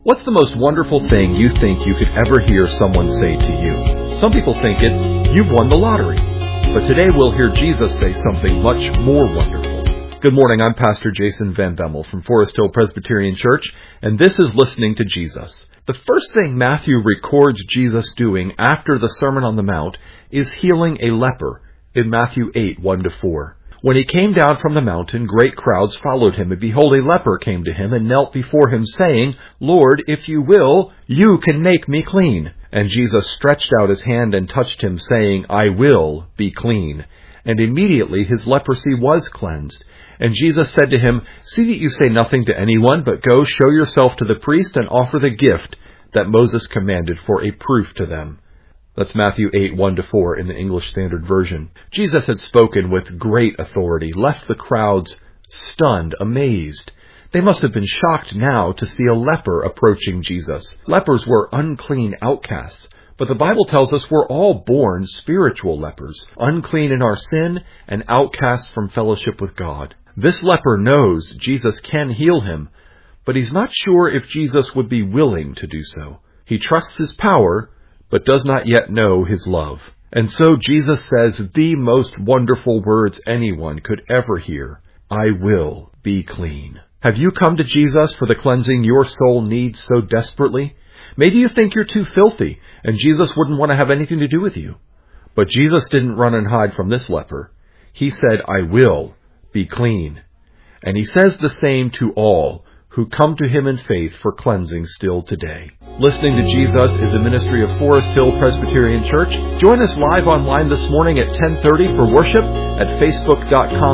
What's the most wonderful thing you think you could ever hear someone say to you? Some people think it's, you've won the lottery. But today we'll hear Jesus say something much more wonderful. Good morning, I'm Pastor Jason Van Bemmel from Forest Hill Presbyterian Church, and this is Listening to Jesus. The first thing Matthew records Jesus doing after the Sermon on the Mount is healing a leper in Matthew 8, 1-4. When he came down from the mountain, great crowds followed him, and behold, a leper came to him and knelt before him, saying, Lord, if you will, you can make me clean. And Jesus stretched out his hand and touched him, saying, I will be clean. And immediately his leprosy was cleansed. And Jesus said to him, See that you say nothing to anyone, but go show yourself to the priest and offer the gift that Moses commanded for a proof to them. That's Matthew 8, 1-4 in the English Standard Version. Jesus had spoken with great authority, left the crowds stunned, amazed. They must have been shocked now to see a leper approaching Jesus. Lepers were unclean outcasts, but the Bible tells us we're all born spiritual lepers, unclean in our sin and outcasts from fellowship with God. This leper knows Jesus can heal him, but he's not sure if Jesus would be willing to do so. He trusts his power, but does not yet know his love. And so Jesus says the most wonderful words anyone could ever hear, I will be clean. Have you come to Jesus for the cleansing your soul needs so desperately? Maybe you think you're too filthy, and Jesus wouldn't want to have anything to do with you. But Jesus didn't run and hide from this leper. He said, I will be clean. And he says the same to all who come to him in faith for cleansing still today. Listening to Jesus is a ministry of Forest Hill Presbyterian Church. Join us live online this morning at 10:30 for worship at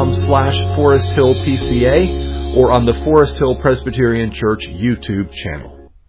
facebook.com/ForestHillPCA or on the Forest Hill Presbyterian Church YouTube channel.